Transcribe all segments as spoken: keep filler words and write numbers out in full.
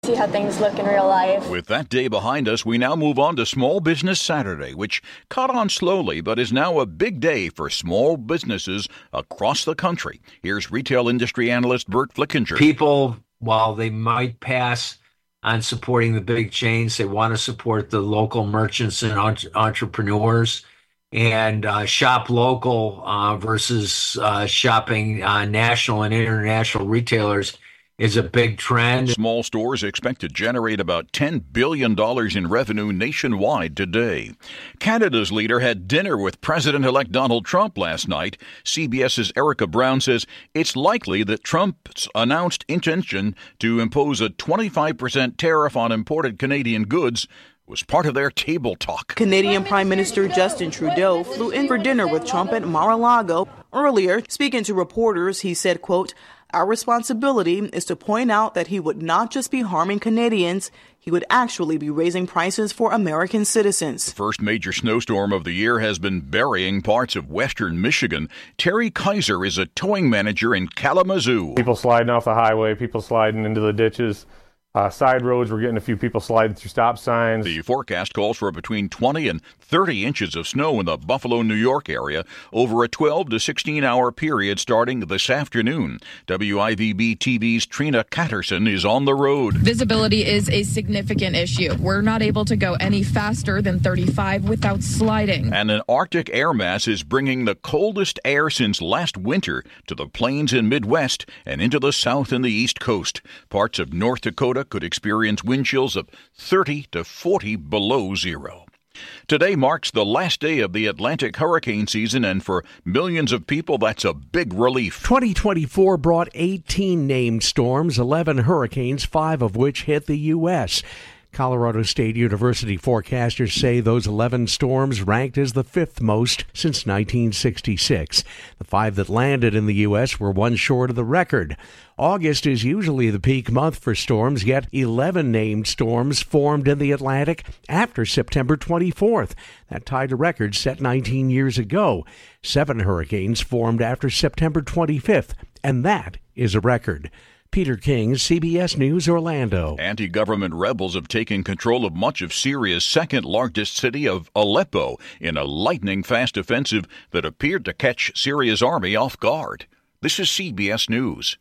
See how things look in real life. With that day behind us, we now move on to Small Business Saturday, which caught on slowly but is now a big day for small businesses across the country. Here's retail industry analyst Bert Flickinger. People, while they might pass on supporting the big chains, they want to support the local merchants and entre- entrepreneurs and uh, shop local uh, versus uh, shopping uh, national and international retailers is a big trend. Small stores expect to generate about ten billion dollars in revenue nationwide today. Canada's leader had dinner with President-elect Donald Trump last night. CBS's Erica Brown says it's likely that Trump's announced intention to impose a twenty-five percent tariff on imported Canadian goods was part of their table talk. Canadian Prime Minister Justin Trudeau flew in for dinner with Trump at Mar-a-Lago. Earlier, speaking to reporters, he said, quote, "Our responsibility is to point out that he would not just be harming Canadians, he would actually be raising prices for American citizens." The first major snowstorm of the year has been burying parts of western Michigan. Terry Kaiser is a towing manager in Kalamazoo. People sliding off the highway, people sliding into the ditches. Uh, side roads, we're getting a few people sliding through stop signs. The forecast calls for between twenty and thirty inches of snow in the Buffalo, New York area over a twelve to sixteen hour period starting this afternoon. W I V B T V's Trina Catterson is on the road. Visibility is a significant issue. We're not able to go any faster than thirty-five without sliding. And an Arctic air mass is bringing the coldest air since last winter to the plains and Midwest and into the south and the East Coast. Parts of North Dakota could experience wind chills of thirty to forty below zero. Today marks the last day of the Atlantic hurricane season, and for millions of people, that's a big relief. twenty twenty-four brought eighteen named storms, eleven hurricanes, five of which hit the U S Colorado State University forecasters say those eleven storms ranked as the fifth most since nineteen sixty-six. The five that landed in the U S were one short of the record. August is usually the peak month for storms, yet eleven named storms formed in the Atlantic after September twenty-fourth. That tied a record set nineteen years ago. Seven hurricanes formed after September twenty-fifth, and that is a record. Peter King, C B S News, Orlando. Anti-government rebels have taken control of much of Syria's second-largest city of Aleppo in a lightning-fast offensive that appeared to catch Syria's army off guard. This is C B S News.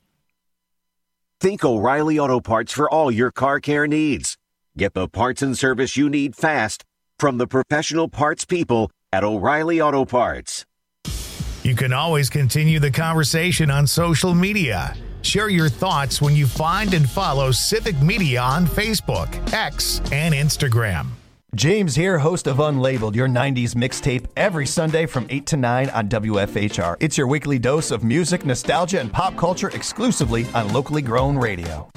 Think O'Reilly Auto Parts for all your car care needs. Get the parts and service you need fast from the professional parts people at O'Reilly Auto Parts. You can always continue the conversation on social media. Share your thoughts when you find and follow Civic Media on Facebook, X, and Instagram. James here, host of Unlabeled, your nineties mixtape, every Sunday from eight to nine on W F H R. It's your weekly dose of music, nostalgia, and pop culture exclusively on locally grown radio.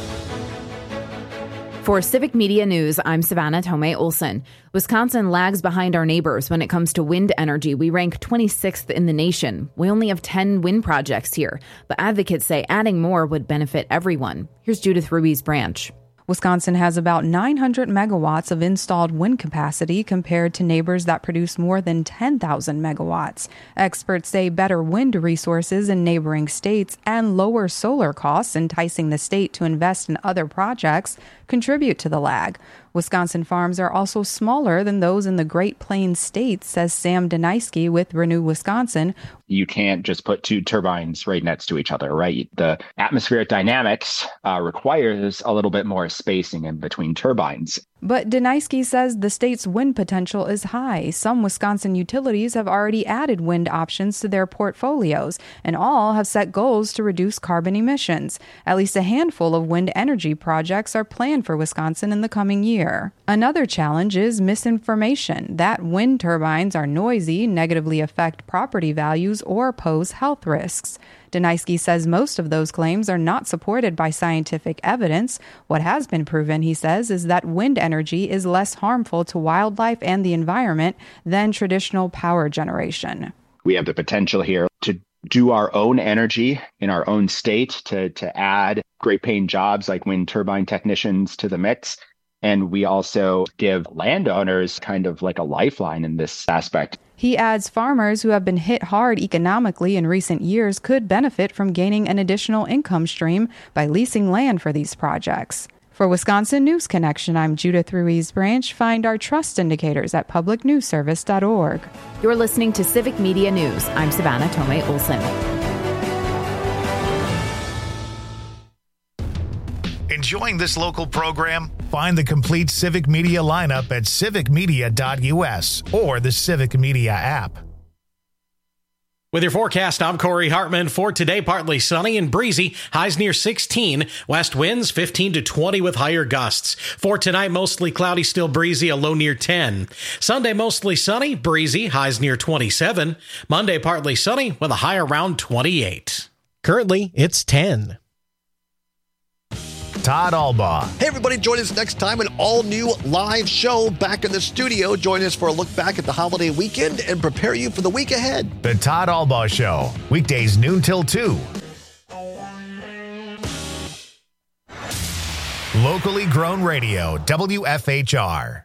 For Civic Media News, I'm Savannah Tomei Olson. Wisconsin lags behind our neighbors when it comes to wind energy. We rank twenty-sixth in the nation. We only have ten wind projects here, but advocates say adding more would benefit everyone. Here's Judith Ruiz Branch. Wisconsin has about nine hundred megawatts of installed wind capacity compared to neighbors that produce more than ten thousand megawatts. Experts say better wind resources in neighboring states and lower solar costs, enticing the state to invest in other projects, contribute to the lag. Wisconsin farms are also smaller than those in the Great Plains states, says Sam Deniski with Renew Wisconsin. You can't just put two turbines right next to each other, right? The atmospheric dynamics uh, requires a little bit more spacing in between turbines. But Deniski says the state's wind potential is high. Some Wisconsin utilities have already added wind options to their portfolios, and all have set goals to reduce carbon emissions. At least a handful of wind energy projects are planned for Wisconsin in the coming year. Another challenge is misinformation, that wind turbines are noisy, negatively affect property values, or pose health risks. Deniski says most of those claims are not supported by scientific evidence. What has been proven, he says, is that wind energy is less harmful to wildlife and the environment than traditional power generation. We have the potential here to do our own energy in our own state, to, to add great paying jobs like wind turbine technicians to the mix. And we also give landowners kind of like a lifeline in this aspect. He adds farmers who have been hit hard economically in recent years could benefit from gaining an additional income stream by leasing land for these projects. For Wisconsin News Connection, I'm Judith Ruiz Branch. Find our trust indicators at public news service dot org. You're listening to Civic Media News. I'm Savannah Tomei Olson. Enjoying this local program? Find the complete Civic Media lineup at civic media dot u s or the Civic Media app. With your forecast, I'm Corey Hartman. For today, partly sunny and breezy, highs near sixteen. West winds fifteen to twenty with higher gusts. For tonight, mostly cloudy, still breezy, a low near ten. Sunday, mostly sunny, breezy, highs near twenty-seven. Monday, partly sunny with a high around twenty-eight. Currently, it's ten. Todd Albaugh. Hey, everybody, join us next time, an all-new live show back in the studio. Join us for a look back at the holiday weekend and prepare you for the week ahead. The Todd Albaugh Show, weekdays noon till two. Locally grown radio, W F H R.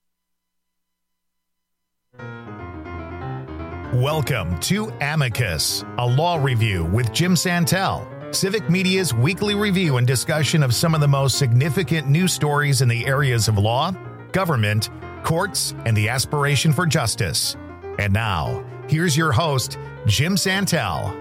Welcome to Amicus, a law review with Jim Santel. Civic Media's weekly review and discussion of some of the most significant news stories in the areas of law, government, courts, and the aspiration for justice. And now, here's your host, Jim Santel.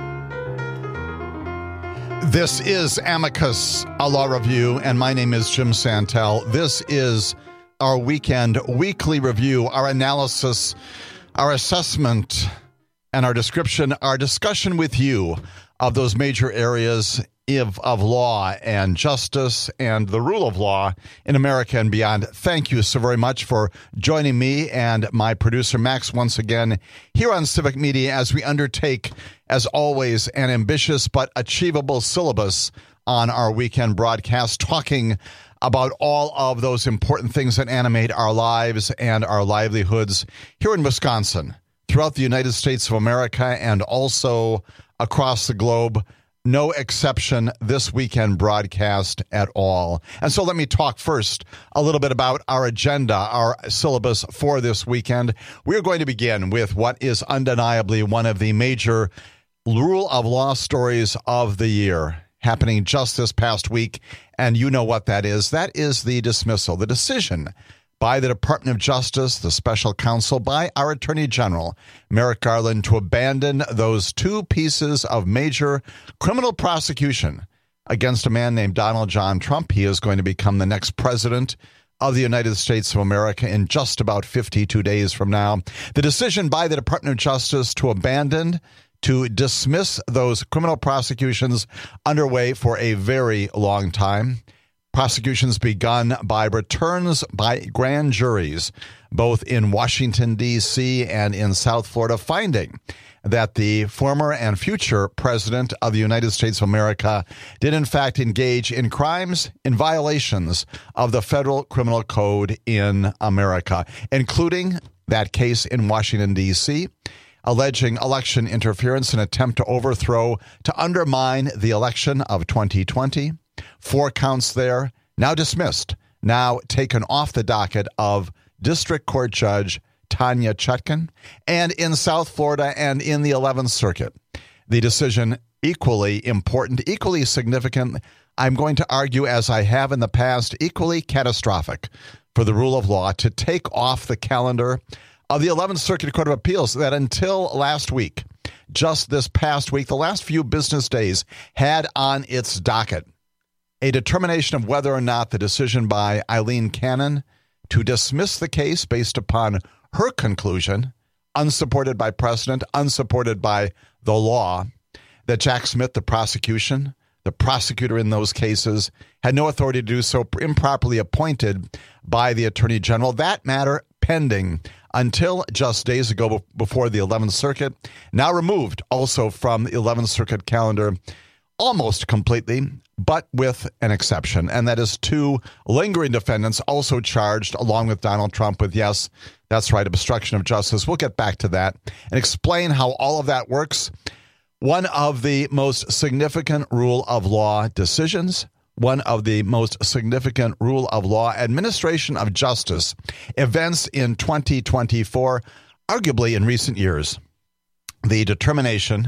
This is Amicus, a law review, and my name is Jim Santel. This is our weekend weekly review, our analysis, our assessment, and our description, our discussion with you of those major areas of, of law and justice and the rule of law in America and beyond. Thank you so very much for joining me and my producer, Max, once again here on Civic Media as we undertake, as always, an ambitious but achievable syllabus on our weekend broadcast, talking about all of those important things that animate our lives and our livelihoods here in Wisconsin, throughout the United States of America, and also across the globe. No exception this weekend broadcast at all. And so let me talk first a little bit about our agenda, our syllabus for this weekend. We're going to begin with what is undeniably one of the major rule of law stories of the year, happening just this past week. And you know what that is. That is the dismissal, the decision by the Department of Justice, the special counsel, by our Attorney General, Merrick Garland, to abandon those two pieces of major criminal prosecution against a man named Donald John Trump. He is going to become the next president of the United States of America in just about fifty-two days from now. The decision by the Department of Justice to abandon, to dismiss those criminal prosecutions underway for a very long time. Prosecutions begun by returns by grand juries, both in Washington, D C and in South Florida, finding that the former and future president of the United States of America did in fact engage in crimes, in violations of the federal criminal code in America, including that case in Washington, D C, alleging election interference, an attempt to overthrow, to undermine the election of twenty twenty. Four counts there, now dismissed, now taken off the docket of District Court Judge Tanya Chutkan. And in South Florida and in the eleventh Circuit, the decision equally important, equally significant, I'm going to argue, as I have in the past, equally catastrophic for the rule of law, to take off the calendar of the eleventh Circuit Court of Appeals that until last week, just this past week, the last few business days, had on its docket a determination of whether or not the decision by Eileen Cannon to dismiss the case based upon her conclusion, unsupported by precedent, unsupported by the law, that Jack Smith, the prosecution, the prosecutor in those cases, had no authority to do so, improperly appointed by the Attorney General. That matter pending until just days ago before the eleventh Circuit, now removed also from the eleventh Circuit calendar almost completely, but with an exception, and that is two lingering defendants also charged along with Donald Trump with, yes, that's right, obstruction of justice. We'll get back to that and explain how all of that works. One of the most significant rule of law decisions, one of the most significant rule of law administration of justice events in twenty twenty-four, arguably in recent years, the determination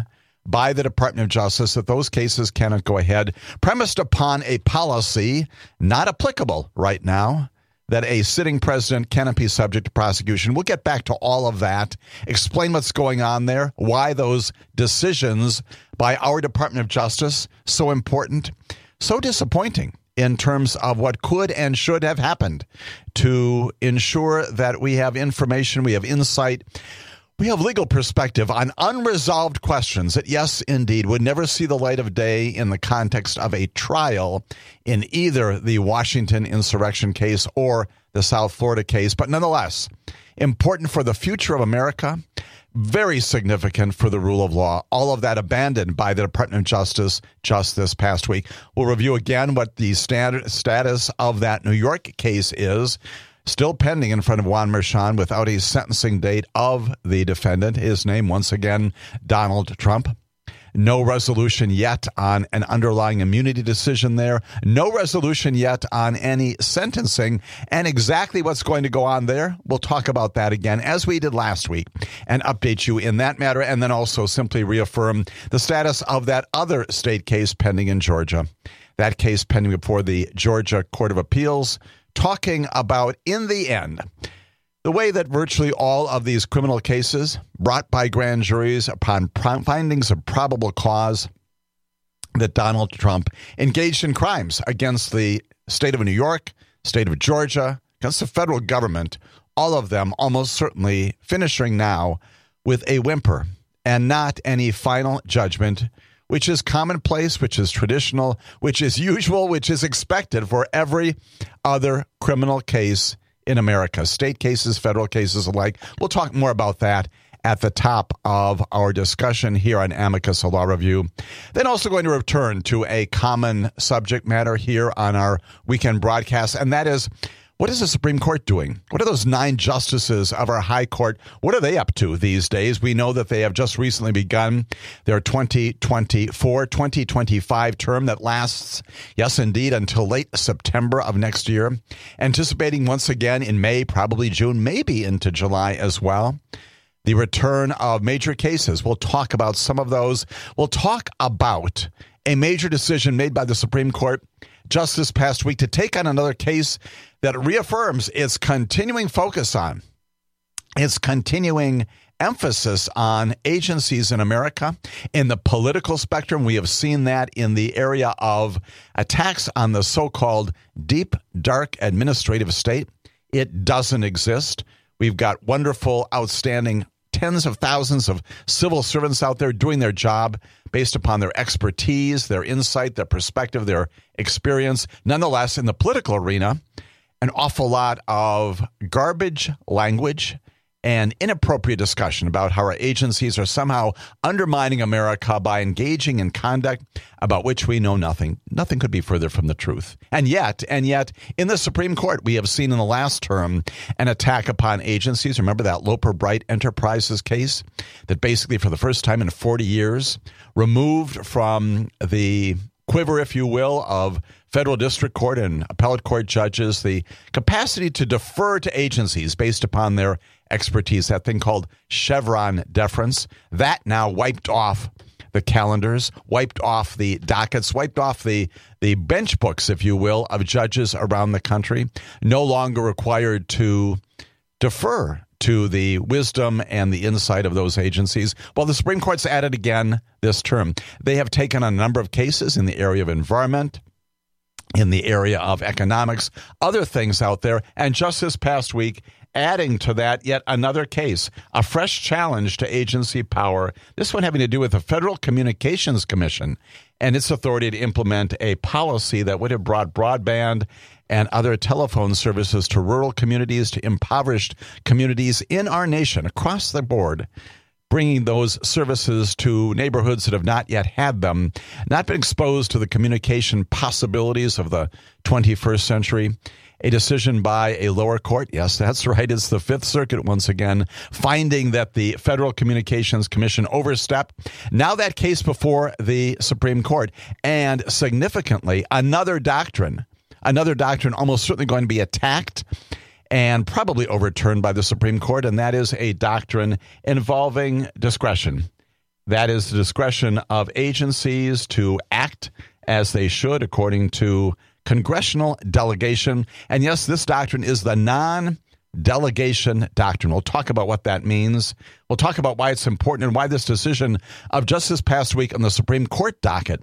by the Department of Justice that those cases cannot go ahead, premised upon a policy not applicable right now, that a sitting president cannot be subject to prosecution. We'll get back to all of that, explain what's going on there, why those decisions by our Department of Justice so important, so disappointing in terms of what could and should have happened to ensure that we have information, we have insight, we have legal perspective on unresolved questions that, yes, indeed, would never see the light of day in the context of a trial in either the Washington insurrection case or the South Florida case. But nonetheless, important for the future of America, very significant for the rule of law. All of that abandoned by the Department of Justice just this past week. We'll review again what the standard status of that New York case is. Still pending in front of Juan Merchan without a sentencing date of the defendant. His name, once again, Donald Trump. No resolution yet on an underlying immunity decision there. No resolution yet on any sentencing. And exactly what's going to go on there, we'll talk about that again, as we did last week, and update you in that matter, and then also simply reaffirm the status of that other state case pending in Georgia. That case pending before the Georgia Court of Appeals, talking about, in the end, the way that virtually all of these criminal cases brought by grand juries upon findings of probable cause that Donald Trump engaged in crimes against the state of New York, state of Georgia, against the federal government, all of them almost certainly finishing now with a whimper and not any final judgment, which is commonplace, which is traditional, which is usual, which is expected for every other criminal case in America. State cases, federal cases alike. We'll talk more about that at the top of our discussion here on Amicus, a Law Review. Then also going to return to a common subject matter here on our weekend broadcast, and that is, what is the Supreme Court doing? What are those nine justices of our high court? What are they up to these days? We know that they have just recently begun their twenty twenty-four twenty twenty-five term that lasts, yes, indeed, until late September of next year. Anticipating once again in May, probably June, maybe into July as well, the return of major cases. We'll talk about some of those. We'll talk about a major decision made by the Supreme Court just this past week to take on another case that reaffirms its continuing focus on, its continuing emphasis on agencies in America. In the political spectrum, we have seen that in the area of attacks on the so-called deep, dark administrative state. It doesn't exist. We've got wonderful, outstanding tens of thousands of civil servants out there doing their job based upon their expertise, their insight, their perspective, their experience. Nonetheless, in the political arena, an awful lot of garbage language and inappropriate discussion about how our agencies are somehow undermining America by engaging in conduct about which we know nothing. Nothing could be further from the truth. And yet, and yet, in the Supreme Court, we have seen in the last term an attack upon agencies. Remember that Loper Bright Enterprises case that basically for the first time in forty years removed from the quiver, if you will, of federal district court and appellate court judges the capacity to defer to agencies based upon their expertise, that thing called Chevron deference. That now wiped off the calendars, wiped off the dockets, wiped off the, the bench books, if you will, of judges around the country, no longer required to defer to the wisdom and the insight of those agencies. Well, the Supreme Court's at it again this term. They have taken on a number of cases in the area of environment, in the area of economics, other things out there. And just this past week, adding to that, yet another case, a fresh challenge to agency power, this one having to do with the Federal Communications Commission and its authority to implement a policy that would have brought broadband and other telephone services to rural communities, to impoverished communities in our nation across the board, bringing those services to neighborhoods that have not yet had them, not been exposed to the communication possibilities of the twenty-first century. A decision by a lower court, yes, that's right, it's the Fifth Circuit once again, finding that the Federal Communications Commission overstepped. Now that case before the Supreme Court, and significantly, another doctrine, another doctrine almost certainly going to be attacked and probably overturned by the Supreme Court, and that is a doctrine involving discretion. That is the discretion of agencies to act as they should according to congressional delegation. And yes, this doctrine is the non-delegation doctrine. We'll talk about what that means. We'll talk about why it's important and why this decision of just this past week on the Supreme Court docket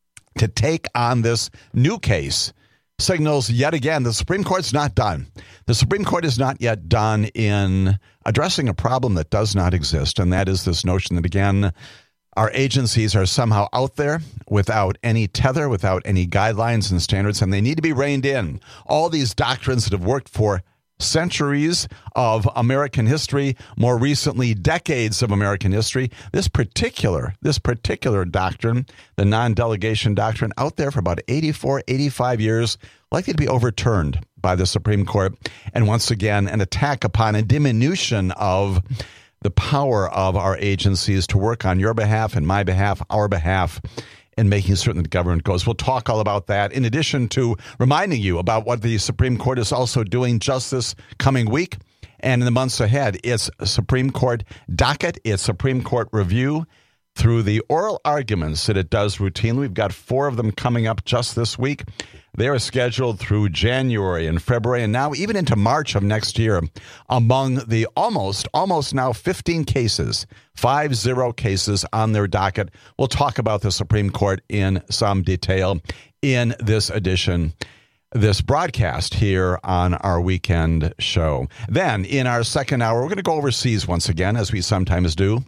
to take on this new case signals yet again the Supreme Court's not done. The Supreme Court is not yet done in addressing a problem that does not exist, and that is this notion that, again, our agencies are somehow out there without any tether, without any guidelines and standards, and they need to be reined in. All these doctrines that have worked for centuries of American history, more recently decades of American history, this particular this particular doctrine, the non-delegation doctrine, out there for about eighty-four, eighty-five years, likely to be overturned by the Supreme Court. And once again, an attack upon a diminution of the power of our agencies to work on your behalf and my behalf, our behalf, in making certain that the government goes. We'll talk all about that, in addition to reminding you about what the Supreme Court is also doing just this coming week and in the months ahead. It's Supreme Court docket, it's Supreme Court review through the oral arguments that it does routinely. We've got four of them coming up just this week. They are scheduled through January and February and now even into March of next year among the almost, almost now fifteen cases, five zero cases on their docket. We'll talk about the Supreme Court in some detail in this edition, this broadcast here on our weekend show. Then in our second hour, we're going to go overseas once again, as we sometimes do.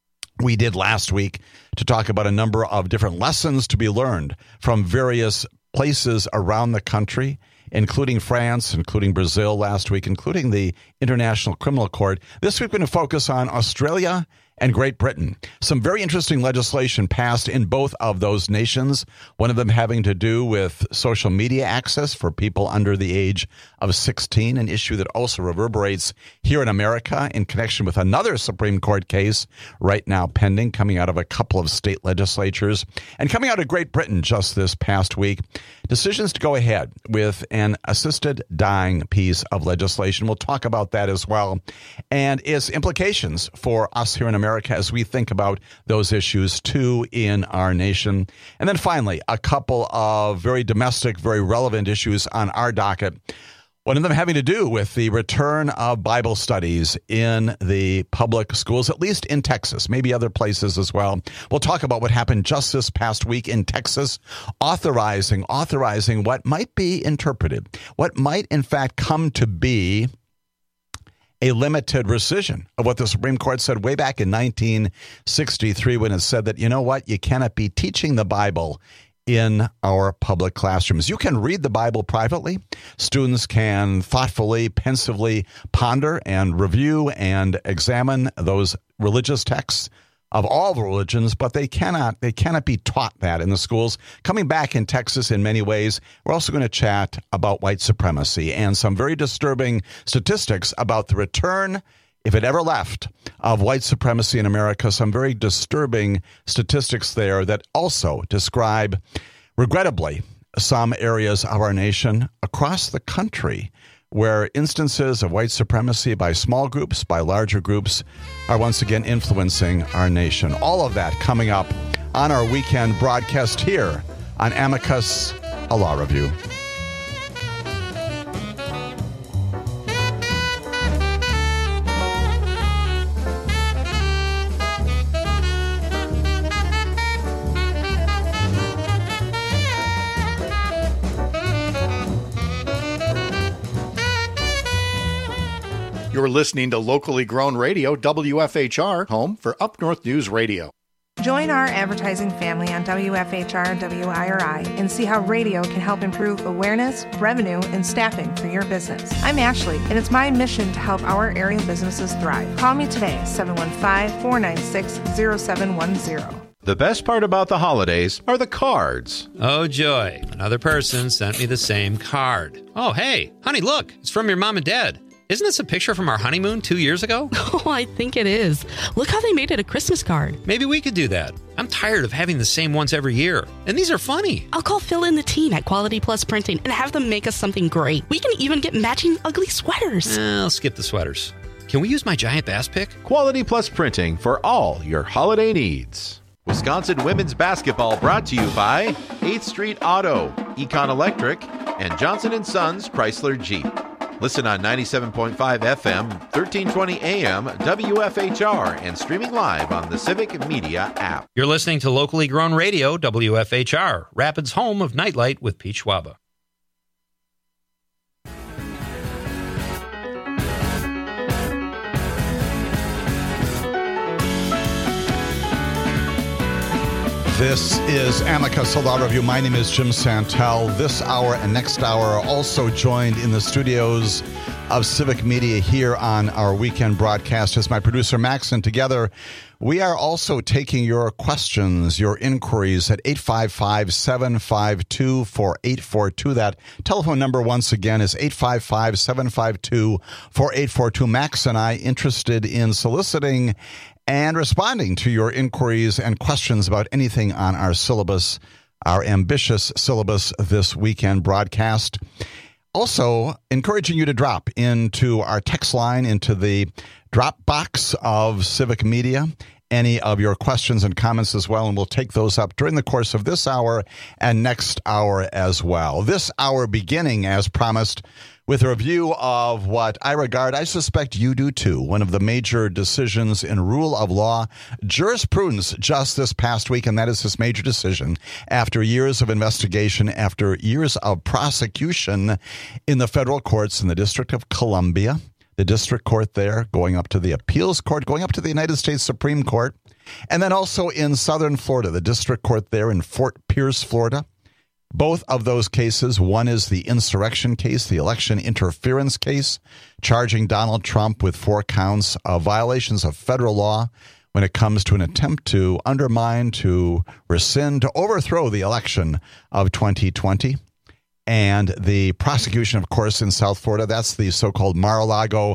We did last week to talk about a number of different lessons to be learned from various places around the country, including France, including Brazil last week, including the International Criminal Court. This week, we're going to focus on Australia and Great Britain. Some very interesting legislation passed in both of those nations, one of them having to do with social media access for people under the age of sixteen, an issue that also reverberates here in America in connection with another Supreme Court case right now pending, coming out of a couple of state legislatures. And coming out of Great Britain just this past week, decisions to go ahead with an assisted dying piece of legislation. We'll talk about that as well, and its implications for us here in America as we think about those issues too in our nation. And then finally, a couple of very domestic, very relevant issues on our docket. One of them having to do with the return of Bible studies in the public schools, at least in Texas, maybe other places as well. We'll talk about what happened just this past week in Texas, authorizing, authorizing what might be interpreted, what might in fact come to be a limited rescission of what the Supreme Court said way back in nineteen sixty-three when it said that, you know what, you cannot be teaching the Bible in our public classrooms. You can read the Bible privately. Students can thoughtfully, pensively ponder and review and examine those religious texts of all the religions, but they cannot they cannot be taught that in the schools. Coming back in Texas in many ways, we're also going to chat about white supremacy and some very disturbing statistics about the return, if it ever left, of white supremacy in America. Some very disturbing statistics there that also describe, regrettably, some areas of our nation across the country where instances of white supremacy by small groups, by larger groups, are once again influencing our nation. All of that coming up on our weekend broadcast here on Amicus, a Law Review. You're listening to locally grown radio, W F H R, home for Up North News Radio. Join our advertising family on W F H R and W I R I and see how radio can help improve awareness, revenue, and staffing for your business. I'm Ashley, and it's my mission to help our area businesses thrive. Call me today, seven one five, four nine six, zero seven one zero. The best part about the holidays are the cards. Oh, joy. Another person sent me the same card. Oh, hey, honey, look. It's from your mom and dad. Isn't this a picture from our honeymoon two years ago? Oh, I think it is. Look how they made it a Christmas card. Maybe we could do that. I'm tired of having the same ones every year. And these are funny. I'll call Phil and the team at Quality Plus Printing and have them make us something great. We can even get matching ugly sweaters. Eh, I'll skip the sweaters. can we use my giant bass pick? Quality Plus Printing for all your holiday needs. Wisconsin Women's Basketball brought to you by eighth Street Auto, Econ Electric, and Johnson and Sons Chrysler Jeep. Listen on ninety-seven point five F M, thirteen twenty A M, W F H R, and streaming live on the Civic Media app. You're listening to locally grown radio, W F H R, Rapids' home of Nightlight with Pete Schwaba. This is Amicus, a law review. My name is Jim Santel. This hour and next hour are also joined in the studios of Civic Media here on our weekend broadcast as my producer Max, and together we are also taking your questions, your inquiries at eight five five, seven five two, four eight four two. That telephone number once again is eight five five, seven five two, four eight four two. Max and I interested in soliciting and responding to your inquiries and questions about anything on our syllabus, our ambitious syllabus this weekend broadcast. Also, encouraging you to drop into our text line, into the drop box of Civic Media, any of your questions and comments as well, and we'll take those up during the course of this hour and next hour as well. This hour beginning, as promised, with a review of what I regard, I suspect you do too, one of the major decisions in rule of law jurisprudence just this past week, and that is this major decision after years of investigation, after years of prosecution in the federal courts in the District of Columbia, the district court there, going up to the appeals court, going up to the United States Supreme Court, and then also in southern Florida, the district court there in Fort Pierce, Florida. Both of those cases, one is the insurrection case, the election interference case, charging Donald Trump with four counts of violations of federal law when it comes to an attempt to undermine, to rescind, to overthrow the election of twenty twenty. And the prosecution, of course, in South Florida, that's the so-called Mar-a-Lago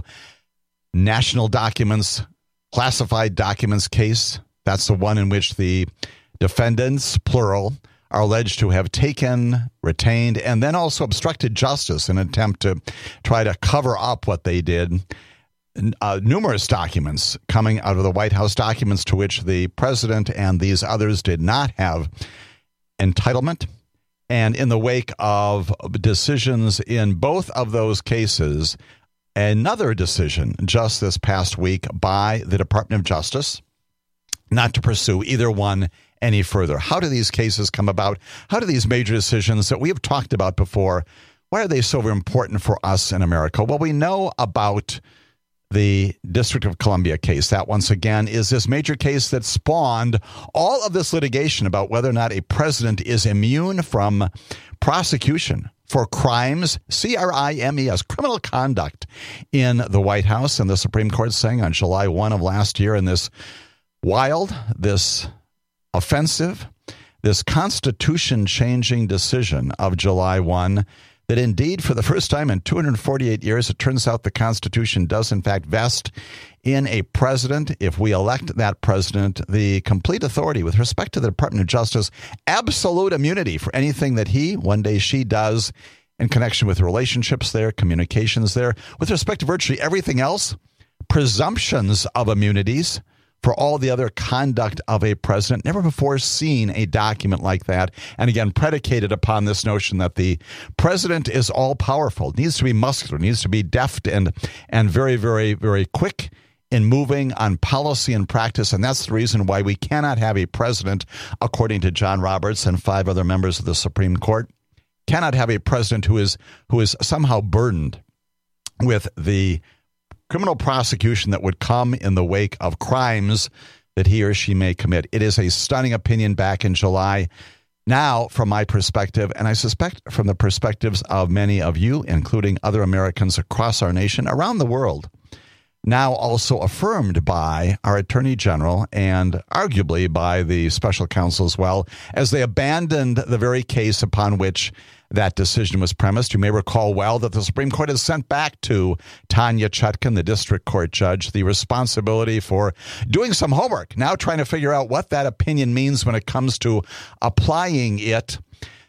national documents, classified documents case. That's the one in which the defendants, plural, are alleged to have taken, retained, and then also obstructed justice in an attempt to try to cover up what they did. Uh, numerous documents coming out of the White House, documents to which the president and these others did not have entitlement. And in the wake of decisions in both of those cases, another decision just this past week by the Department of Justice not to pursue either one any further. How do these cases come about? How do these major decisions that we have talked about before, why are they so important for us in America? Well, we know about the District of Columbia case. That, once again, is this major case that spawned all of this litigation about whether or not a president is immune from prosecution for crimes, C R I M E S, criminal conduct in the White House. And the Supreme Court saying on July first of last year in this wild, this offensive, this constitution-changing decision of July first, that indeed, for the first time in two hundred forty-eight years, it turns out the Constitution does, in fact, vest in a president, if we elect that president, the complete authority with respect to the Department of Justice, absolute immunity for anything that he, one day she, does in connection with relationships there, communications there. With respect to virtually everything else, presumptions of immunities for all the other conduct of a president. Never before seen a document like that. And again, predicated upon this notion that the president is all-powerful, needs to be muscular, needs to be deft and and very, very, very quick in moving on policy and practice. And that's the reason why we cannot have a president, according to John Roberts and five other members of the Supreme Court, cannot have a president who is who is somehow burdened with the criminal prosecution that would come in the wake of crimes that he or she may commit. It is a stunning opinion back in July. Now, from my perspective, and I suspect from the perspectives of many of you, including other Americans across our nation, around the world, now also affirmed by our Attorney General and arguably by the special counsel as well, as they abandoned the very case upon which that decision was premised. You may recall well that the Supreme Court has sent back to Tanya Chutkan, the district court judge, the responsibility for doing some homework, now trying to figure out what that opinion means when it comes to applying it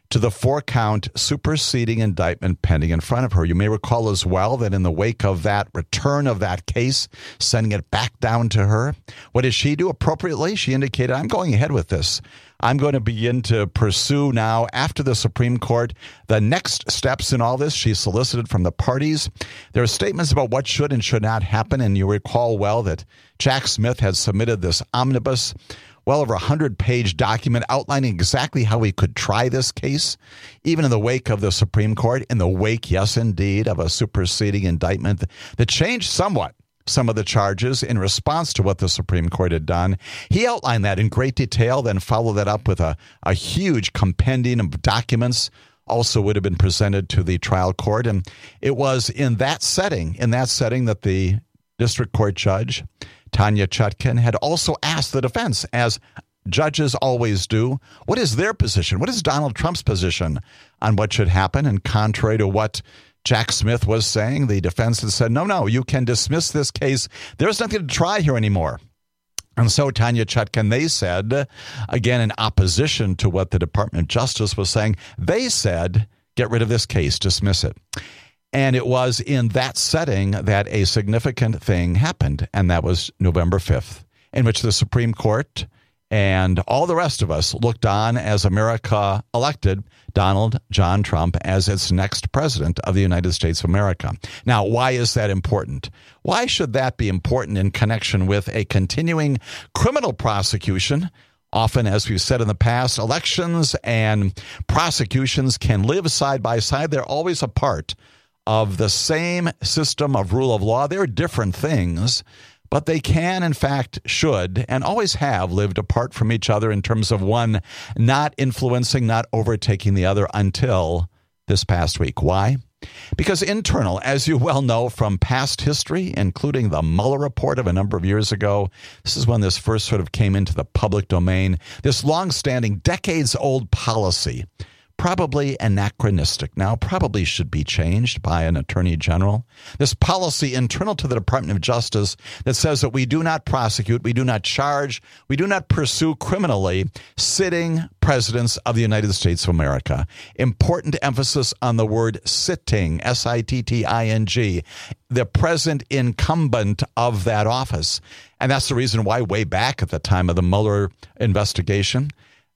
to the four-count superseding indictment pending in front of her. You may recall as well that in the wake of that return of that case, sending it back down to her, what did she do appropriately? She indicated, I'm going ahead with this. I'm going to begin to pursue now, after the Supreme Court, the next steps in all this. She solicited from the parties. There are statements about what should and should not happen, and you recall well that Jack Smith had submitted this omnibus, well over a hundred-page document outlining exactly how we could try this case, even in the wake of the Supreme Court, in the wake, yes, indeed, of a superseding indictment that changed somewhat some of the charges in response to what the Supreme Court had done. He outlined that in great detail, then followed that up with a, a huge compendium of documents, also would have been presented to the trial court. And it was in that setting, in that setting that the district court judge, Tanya Chutkan, had also asked the defense, as judges always do, what is their position? What is Donald Trump's position on what should happen? And contrary to what Jack Smith was saying, the defense had said, no, no, you can dismiss this case. There's nothing to try here anymore. And so Tanya Chutkan, they said, again, in opposition to what the Department of Justice was saying, they said, get rid of this case, dismiss it. And it was in that setting that a significant thing happened, and that was November fifth, in which the Supreme Court and all the rest of us looked on as America elected Donald John Trump as its next president of the United States of America. Now, why is that important? Why should that be important in connection with a continuing criminal prosecution? Often, as we've said in the past, elections and prosecutions can live side by side. They're always a part of the same system of rule of law. They're different things, but they can, in fact, should, and always have lived apart from each other in terms of one not influencing, not overtaking the other until this past week. Why? Because internal, as you well know from past history, including the Mueller report of a number of years ago, this is when this first sort of came into the public domain, this longstanding, decades-old policy, probably anachronistic now, probably should be changed by an attorney general. This policy internal to the Department of Justice that says that we do not prosecute, we do not charge, we do not pursue criminally sitting presidents of the United States of America. Important emphasis on the word sitting, S I T T I N G, the present incumbent of that office. And that's the reason why way back at the time of the Mueller investigation,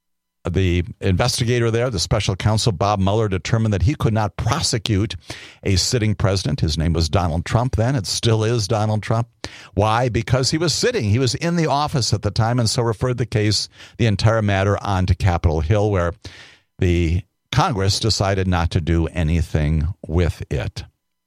the investigator there, the special counsel, Bob Mueller, determined that he could not prosecute a sitting president. His name was Donald Trump then. It still is Donald Trump. Why? Because he was sitting. He was in the office at the time, and so referred the case, the entire matter, on to Capitol Hill, where the Congress decided not to do anything with it.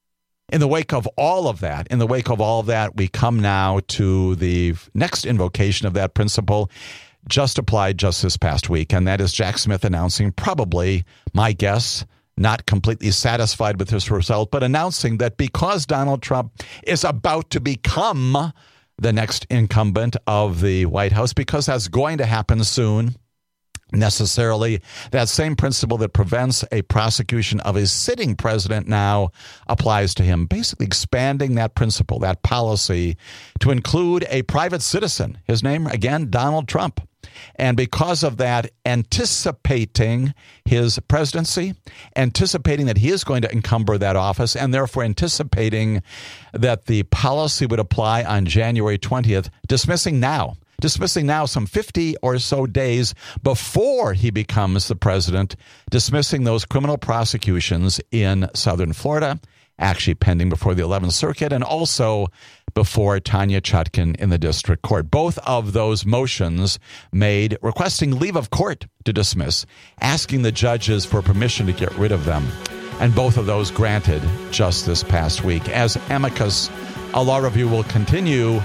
In the wake of all of that, in the wake of all of that, we come now to the next invocation of that principle, just applied just this past week, and that is Jack Smith announcing, probably, my guess, not completely satisfied with this result, but announcing that because Donald Trump is about to become the next incumbent of the White House, because that's going to happen soon, necessarily, that same principle that prevents a prosecution of a sitting president now applies to him, basically expanding that principle, that policy, to include a private citizen. His name, again, Donald Trump. And because of that, anticipating his presidency, anticipating that he is going to encumber that office, and therefore anticipating that the policy would apply on January twentieth, dismissing now, dismissing now some fifty or so days before he becomes the president, dismissing those criminal prosecutions in southern Florida, actually pending before the eleventh Circuit, and also before Tanya Chutkan in the district court. Both of those motions made requesting leave of court to dismiss, asking the judges for permission to get rid of them. And both of those granted just this past week. As Amicus, a law review will continue,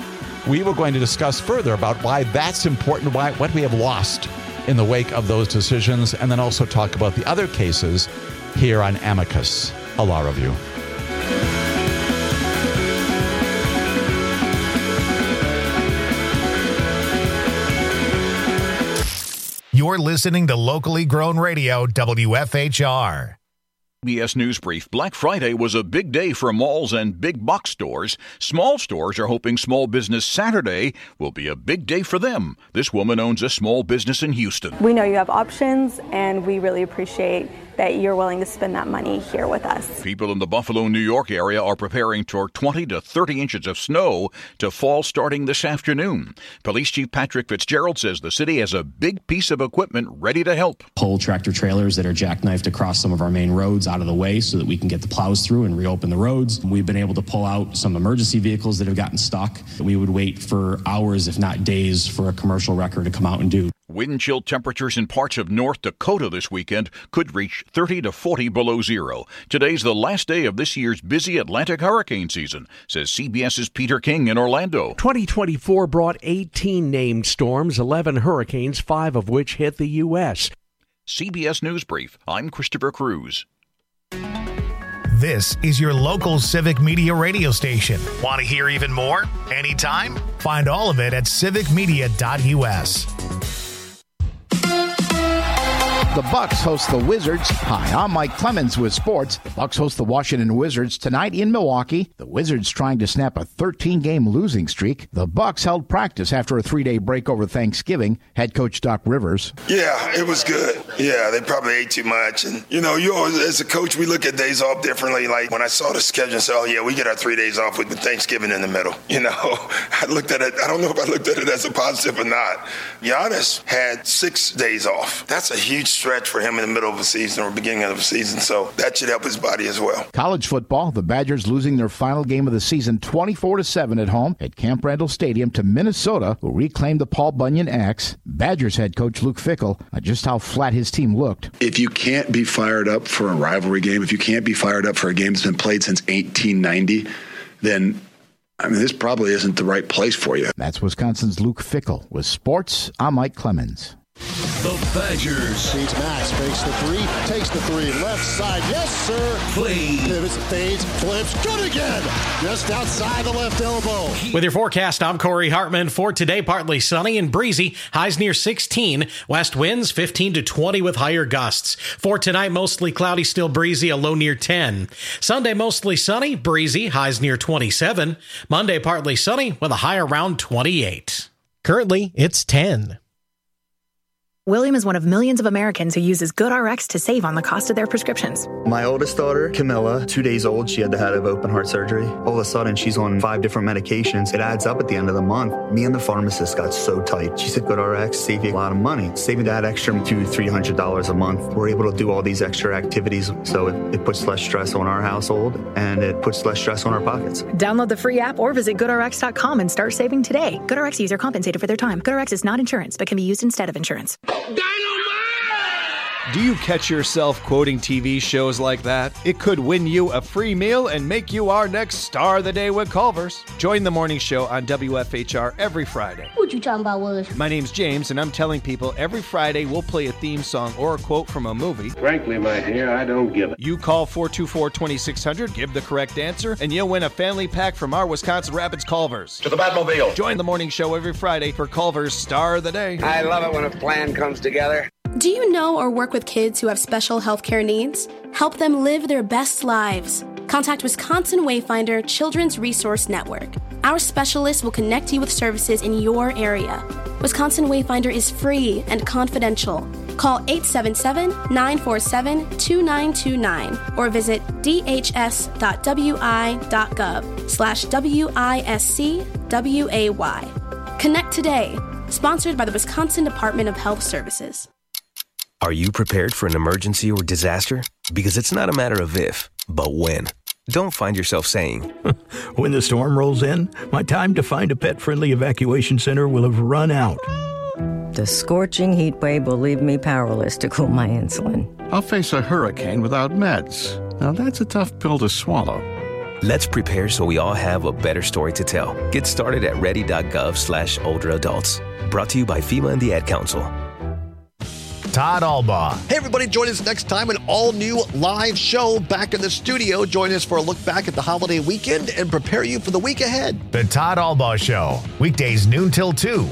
we were going to discuss further about why that's important, why what we have lost in the wake of those decisions, and then also talk about the other cases here on Amicus, a law review. You're listening to locally grown radio, W F H R. C B S News Brief. Black Friday was a big day for malls and big box stores. Small stores are hoping Small Business Saturday will be a big day for them. This woman owns a small business in Houston. We know you have options, and we really appreciate that you're willing to spend that money here with us. People in the Buffalo, New York area are preparing for twenty to thirty inches of snow to fall starting this afternoon. Police Chief Patrick Fitzgerald says the city has a big piece of equipment ready to help. Pull tractor trailers that are jackknifed across some of our main roads out of the way so that we can get the plows through and reopen the roads. We've been able to pull out some emergency vehicles that have gotten stuck. We would wait for hours, if not days, for a commercial wrecker to come out and do. Wind chill temperatures in parts of North Dakota this weekend could reach thirty to forty below zero. Today's the last day of this year's busy Atlantic hurricane season, says CBS's Peter King in Orlando. twenty twenty-four brought eighteen named storms, eleven hurricanes, five of which hit the U S. C B S News Brief. I'm Christopher Cruz. This is your local civic media radio station. Want to hear even more? Anytime? Find all of it at civic media dot U S. The Bucks host the Wizards. Hi, I'm Mike Clemens with sports. The Bucks host the Washington Wizards tonight in Milwaukee. The Wizards trying to snap a thirteen-game losing streak. The Bucks held practice after a three-day break over Thanksgiving. Head coach Doc Rivers. Yeah, it was good. Yeah, they probably ate too much. And, you know, you always, as a coach, we look at days off differently. Like when I saw the schedule and said, oh, yeah, we get our three days off with Thanksgiving in the middle. You know, I looked at it. I don't know if I looked at it as a positive or not. Giannis had six days off. That's a huge stretch for him in the middle of a season or beginning of a season, so that should help his body as well. College football, the Badgers losing their final game of the season twenty-four to seven at home at Camp Randall Stadium to Minnesota, who reclaimed the Paul Bunyan Axe. Badgers head coach Luke Fickell on just how flat his team looked. If you can't be fired up for a rivalry game, if you can't be fired up for a game that's been played since eighteen ninety, then I mean, this probably isn't the right place for you. That's Wisconsin's Luke Fickell. With sports, I'm Mike Clemens. The Badgers. Sees Max, fakes the three, takes the three, left side, yes sir. Play. Pivots, fades, flips, good again. Just outside the left elbow. With your forecast, I'm Corey Hartman. For today, partly sunny and breezy. Highs near sixteen. West winds fifteen to twenty with higher gusts. For tonight, mostly cloudy, still breezy, a low near ten. Sunday, mostly sunny, breezy, highs near twenty-seven. Monday, partly sunny with a high around twenty-eight. Currently, it's ten. William is one of millions of Americans who uses GoodRx to save on the cost of their prescriptions. My oldest daughter, Camilla, two days old, she had to have open heart surgery. All of a sudden, she's on five different medications. It adds up at the end of the month. Me and the pharmacist got so tight. She said, GoodRx save you a lot of money. Saving that extra two hundred dollars, three hundred dollars a month. We're able to do all these extra activities, so it, it puts less stress on our household, and it puts less stress on our pockets. Download the free app or visit good r x dot com and start saving today. GoodRx user compensated for their time. GoodRx is not insurance, but can be used instead of insurance. Do you catch yourself quoting T V shows like that? It could win you a free meal and make you our next star of the day with Culver's. Join the morning show on W F H R every Friday. What you talking about, Willis? My name's James, and I'm telling people every Friday we'll play a theme song or a quote from a movie. Frankly, my dear, I don't give it. You call four two four, two six zero zero, give the correct answer, and you'll win a family pack from our Wisconsin Rapids Culver's. To the Batmobile. Join the morning show every Friday for Culver's Star of the Day. I love it when a plan comes together. Do you know or work with kids who have special health care needs? Help them live their best lives. Contact Wisconsin Wayfinder Children's Resource Network. Our specialists will connect you with services in your area. Wisconsin Wayfinder is free and confidential. Call eight seven seven, nine four seven, two nine two nine or visit d h s dot w i dot gov slash W I S C W A Y. Connect today. Sponsored by the Wisconsin Department of Health Services. Are you prepared for an emergency or disaster? Because it's not a matter of if, but when. Don't find yourself saying, when the storm rolls in, my time to find a pet-friendly evacuation center will have run out. The scorching heat wave will leave me powerless to cool my insulin. I'll face a hurricane without meds. Now that's a tough pill to swallow. Let's prepare so we all have a better story to tell. Get started at ready.gov slash older adults. Brought to you by FEMA and the Ad Council. Todd Albaugh. Hey, everybody, join us next time, an all-new live show back in the studio. Join us for a look back at the holiday weekend and prepare you for the week ahead. The Todd Albaugh Show, weekdays noon till two.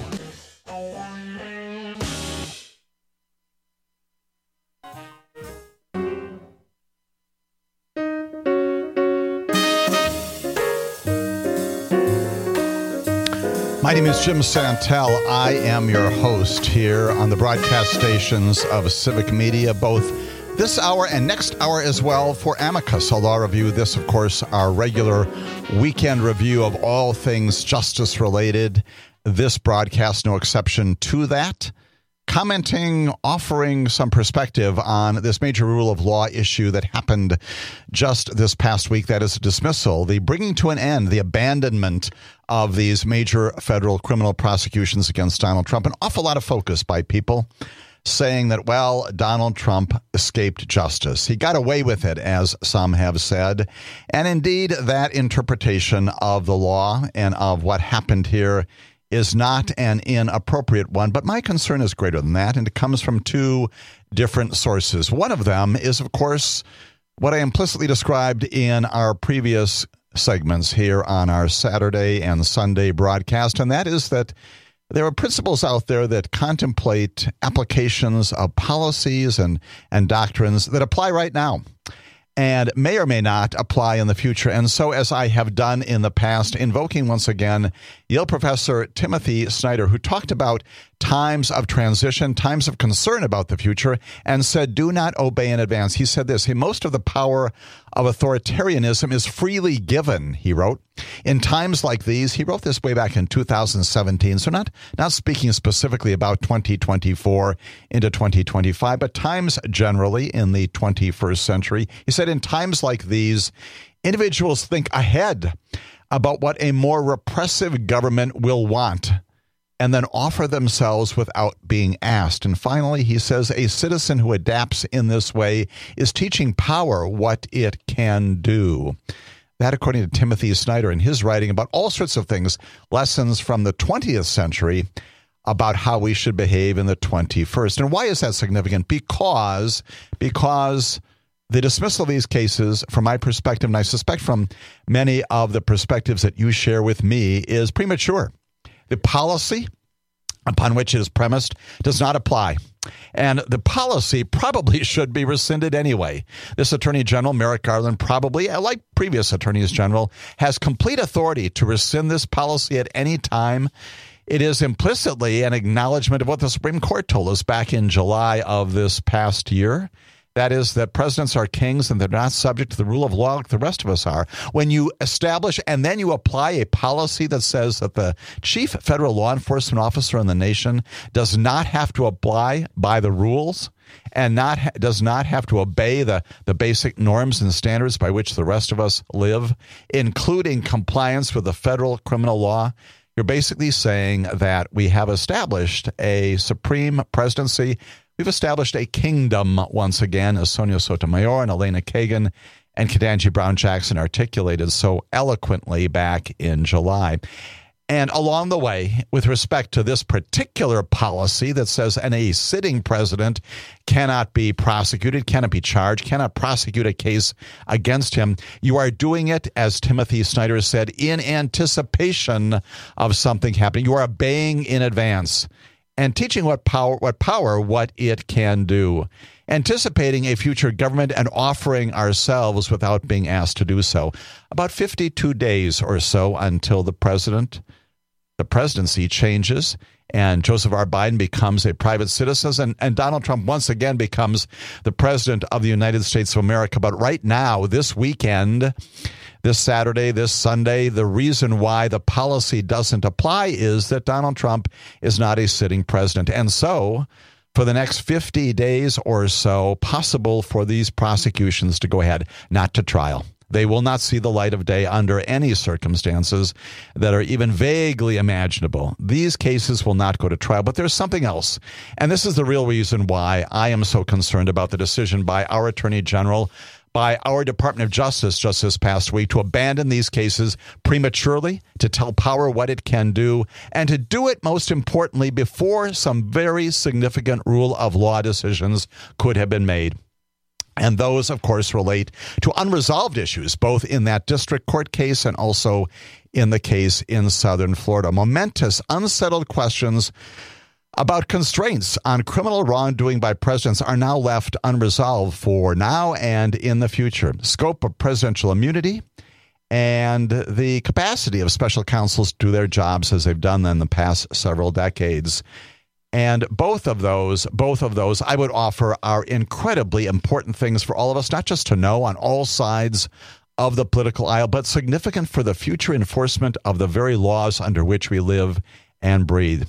My name is Jim Santel. I am your host here on the broadcast stations of Civic Media, both this hour and next hour as well for Amicus, a law review. This, of course, our regular weekend review of all things justice related. This broadcast, no exception to that. Commenting, offering some perspective on this major rule of law issue that happened just this past week. That is a dismissal, the bringing to an end, the abandonment of these major federal criminal prosecutions against Donald Trump. An awful lot of focus by people saying that, well, Donald Trump escaped justice. He got away with it, as some have said. And indeed, that interpretation of the law and of what happened here is not an inappropriate one, but my concern is greater than that, and it comes from two different sources. One of them is, of course, what I implicitly described in our previous segments here on our Saturday and Sunday broadcast, and that is that there are principles out there that contemplate applications of policies and, and doctrines that apply right now and may or may not apply in the future. And so, as I have done in the past, invoking once again Yale professor Timothy Snyder, who talked about times of transition, times of concern about the future, and said, do not obey in advance. He said this, hey, most of the power of authoritarianism is freely given, he wrote. In times like these, he wrote this way back in two thousand seventeen, so not, not speaking specifically about twenty twenty-four into twenty twenty-five, but times generally in the twenty-first century. He said, in times like these, individuals think ahead about what a more repressive government will want and then offer themselves without being asked. And finally, he says, a citizen who adapts in this way is teaching power what it can do. That, according to Timothy Snyder in his writing about all sorts of things, lessons from the twentieth century about how we should behave in the twenty-first. And why is that significant? Because, because the dismissal of these cases, from my perspective, and I suspect from many of the perspectives that you share with me, is premature. The policy upon which it is premised does not apply. And the policy probably should be rescinded anyway. This Attorney General, Merrick Garland, probably, like previous Attorneys General, has complete authority to rescind this policy at any time. It is implicitly an acknowledgement of what the Supreme Court told us back in July of this past year. That is that presidents are kings and they're not subject to the rule of law like the rest of us are. When you establish and then you apply a policy that says that the chief federal law enforcement officer in the nation does not have to apply by the rules and not does not have to obey the, the basic norms and standards by which the rest of us live, including compliance with the federal criminal law, you're basically saying that we have established a supreme presidency. We've established a kingdom once again, as Sonia Sotomayor and Elena Kagan and Ketanji Brown Jackson articulated so eloquently back in July. And along the way, with respect to this particular policy that says an a sitting president cannot be prosecuted, cannot be charged, cannot prosecute a case against him, you are doing it, as Timothy Snyder said, in anticipation of something happening. You are obeying in advance and teaching what power, what power, what it can do, anticipating a future government and offering ourselves without being asked to do so. About fifty-two days or so until the president, the presidency changes and Joseph R. Biden becomes a private citizen and, and Donald Trump once again becomes the president of the United States of America. But right now, this weekend, this Saturday, this Sunday, the reason why the policy doesn't apply is that Donald Trump is not a sitting president. And so, for the next fifty days or so, possible for these prosecutions to go ahead, not to trial. They will not see the light of day under any circumstances that are even vaguely imaginable. These cases will not go to trial, but there's something else. And this is the real reason why I am so concerned about the decision by our Attorney General, by our Department of Justice just this past week to abandon these cases prematurely, to tell power what it can do, and to do it, most importantly, before some very significant rule of law decisions could have been made. And those, of course, relate to unresolved issues, both in that district court case and also in the case in Southern Florida. Momentous, unsettled questions about constraints on criminal wrongdoing by presidents are now left unresolved for now and in the future. Scope of presidential immunity and the capacity of special counsels to do their jobs as they've done in the past several decades. And both of those, both of those, I would offer, are incredibly important things for all of us, not just to know on all sides of the political aisle, but significant for the future enforcement of the very laws under which we live and breathe.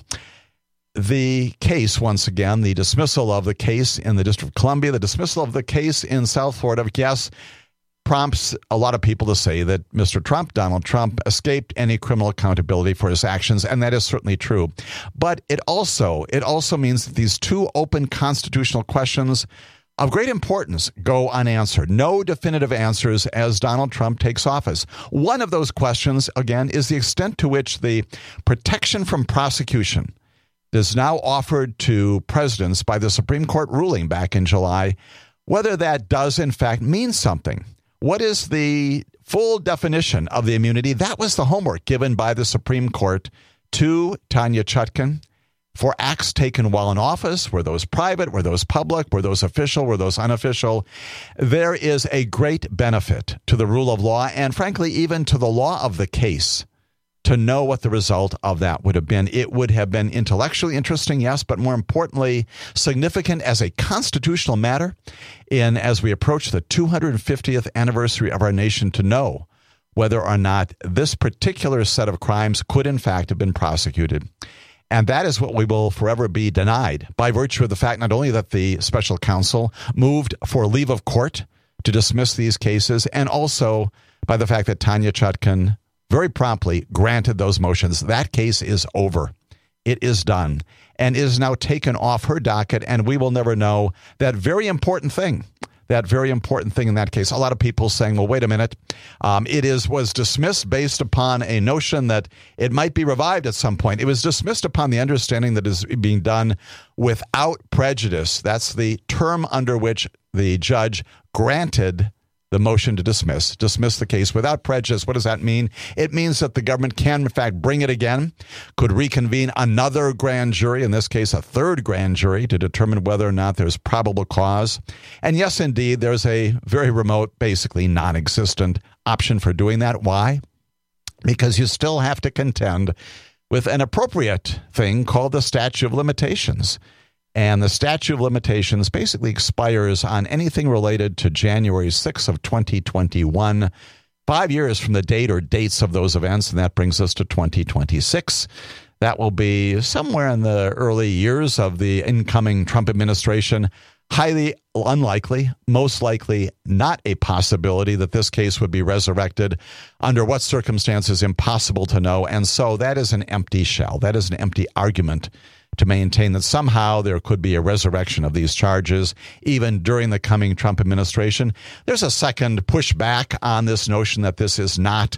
The case, once again, the dismissal of the case in the District of Columbia, the dismissal of the case in South Florida, yes, prompts a lot of people to say that Mister Trump, Donald Trump, escaped any criminal accountability for his actions, and that is certainly true. But it also it also means that these two open constitutional questions of great importance go unanswered. No definitive answers as Donald Trump takes office. One of those questions, again, is the extent to which the protection from prosecution is now offered to presidents by the Supreme Court ruling back in July, whether that does in fact mean something. What is the full definition of the immunity? That was the homework given by the Supreme Court to Tanya Chutkan for acts taken while in office. Were those private? Were those public? Were those official? Were those unofficial? There is a great benefit to the rule of law and, frankly, even to the law of the case to know what the result of that would have been. It would have been intellectually interesting, yes, but more importantly, significant as a constitutional matter in as we approach the two hundred fiftieth anniversary of our nation to know whether or not this particular set of crimes could in fact have been prosecuted. And that is what we will forever be denied by virtue of the fact not only that the special counsel moved for leave of court to dismiss these cases, and also by the fact that Tanya Chutkan very promptly granted those motions. That case is over. It is done and is now taken off her docket, and we will never know that very important thing. That very important thing in that case. A lot of people saying, well, wait a minute. Um, it is was dismissed based upon a notion that it might be revived at some point. It was dismissed upon the understanding that it is being done without prejudice. That's the term under which the judge granted the motion to dismiss, dismiss the case without prejudice. What does that mean? It means that the government can, in fact, bring it again, could reconvene another grand jury, in this case, a third grand jury, to determine whether or not there's probable cause. And yes, indeed, there's a very remote, basically non-existent option for doing that. Why? Because you still have to contend with an appropriate thing called the statute of limitations. And the statute of limitations basically expires on anything related to January sixth of twenty twenty-one, five years from the date or dates of those events, and that brings us to twenty twenty-six. That will be somewhere in the early years of the incoming Trump administration. Highly unlikely, most likely not a possibility that this case would be resurrected. Under what circumstances, impossible to know. And so that is an empty shell. That is an empty argument to maintain that somehow there could be a resurrection of these charges, even during the coming Trump administration. There's a second pushback on this notion that this is not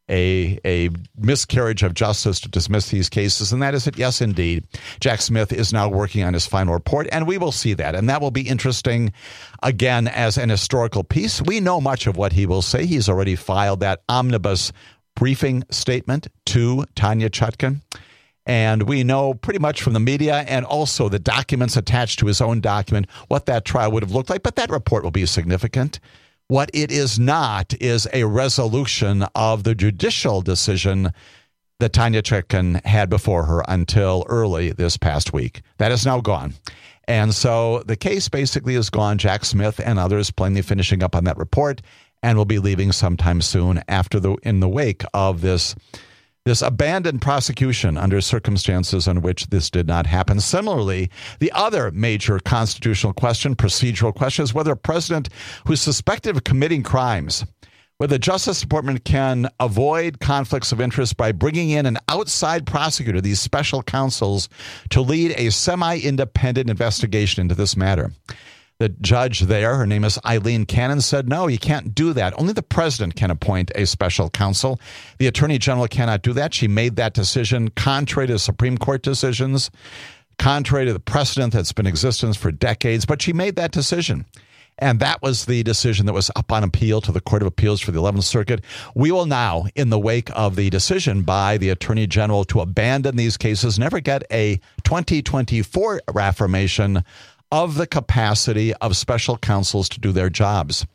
a, a miscarriage of justice to dismiss these cases, and that is that, yes, indeed, Jack Smith is now working on his final report, and we will see that, and that will be interesting, again, as an historical piece. We know much of what he will say. He's already filed that omnibus briefing statement to Tanya Chutkan. And we know pretty much from the media and also the documents attached to his own document what that trial would have looked like. But that report will be significant. What it is not is a resolution of the judicial decision that Tanya Chutkan had before her until early this past week. That is now gone. And so the case basically is gone. Jack Smith and others plainly finishing up on that report and will be leaving sometime soon after the in the wake of this This abandoned prosecution under circumstances in which this did not happen. Similarly, the other major constitutional question, procedural question, is whether a president who's suspected of committing crimes, whether the Justice Department can avoid conflicts of interest by bringing in an outside prosecutor, these special counsels, to lead a semi-independent investigation into this matter. The judge there, her name is Eileen Cannon, said, no, you can't do that. Only the president can appoint a special counsel. The attorney general cannot do that. She made that decision contrary to Supreme Court decisions, contrary to the precedent that's been in existence for decades. But she made that decision. And that was the decision that was up on appeal to the Court of Appeals for the eleventh Circuit. We will now, in the wake of the decision by the attorney general to abandon these cases, never get a twenty twenty-four affirmation of the capacity of special counsels to do their jobs.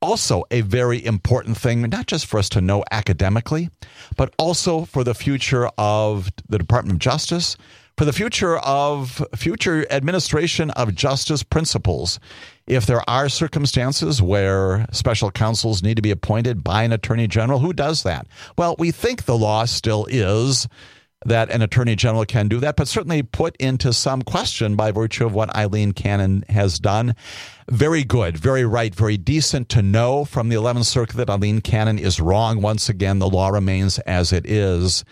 also a very important thing, not just for us to know academically, but also for the future of the Department of Justice, for the future of future administration of justice principles. If there are circumstances where special counsels need to be appointed by an attorney general, who does that? Well, we think the law still is that an attorney general can do that, but certainly put into some question by virtue of what Eileen Cannon has done. Very good, very right, very decent to know from the eleventh Circuit that Eileen Cannon is wrong. Once again, the law remains as it is.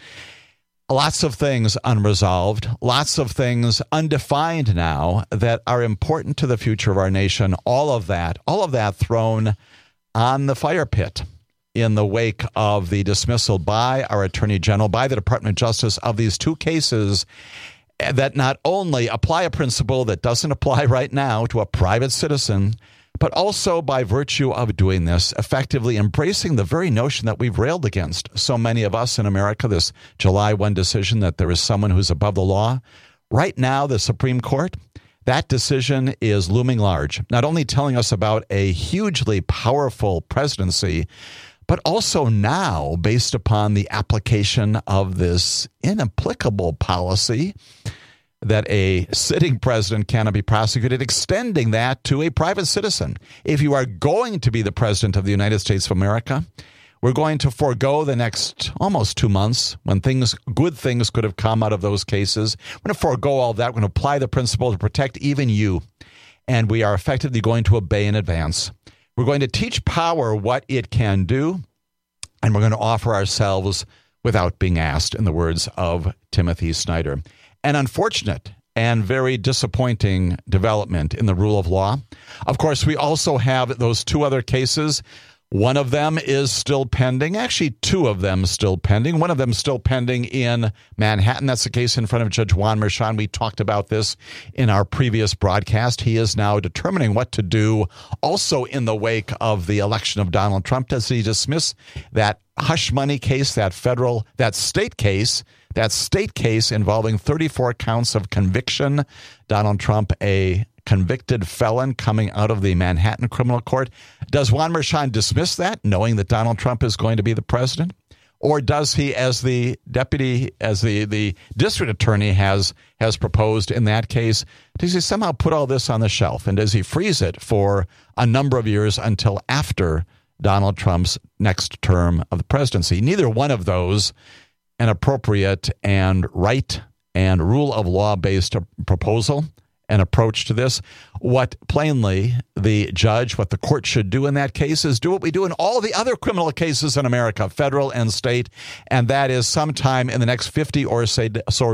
Lots of things unresolved, lots of things undefined now that are important to the future of our nation. All of that, all of that thrown on the fire pit in the wake of the dismissal by our Attorney General, by the Department of Justice, of these two cases that not only apply a principle that doesn't apply right now to a private citizen, but also by virtue of doing this, effectively embracing the very notion that we've railed against, so many of us in America, this July first decision that there is someone who's above the law. Right now, the Supreme Court, that decision is looming large, not only telling us about a hugely powerful presidency, but also now, based upon the application of this inapplicable policy that a sitting president cannot be prosecuted, extending that to a private citizen. If you are going to be the president of the United States of America, we're going to forego the next almost two months when things, good things could have come out of those cases. We're going to forego all that. We're going to apply the principle to protect even you. And we are effectively going to obey in advance. We're going to teach power what it can do. And we're going to offer ourselves without being asked, in the words of Timothy Snyder. An unfortunate and very disappointing development in the rule of law. Of course, we also have those two other cases. One of them is still pending. Actually, two of them still pending. One of them still pending in Manhattan. That's the case in front of Judge Juan Merchan. We talked about this in our previous broadcast. He is now determining what to do also in the wake of the election of Donald Trump. Does he dismiss that hush money case, that federal, that state case, that state case involving thirty-four counts of conviction? Donald Trump, a convicted felon coming out of the Manhattan criminal court. Does Juan Merchan dismiss that, knowing that Donald Trump is going to be the president? Or does he, as the deputy, as the, the district attorney has has proposed in that case, does he somehow put all this on the shelf? And does he freeze it for a number of years until after Donald Trump's next term of the presidency? Neither one of those an appropriate and right and rule of law-based proposal, an approach to this. What plainly the judge, what the court should do in that case is do what we do in all the other criminal cases in America, federal and state, and that is sometime in the next fifty or so,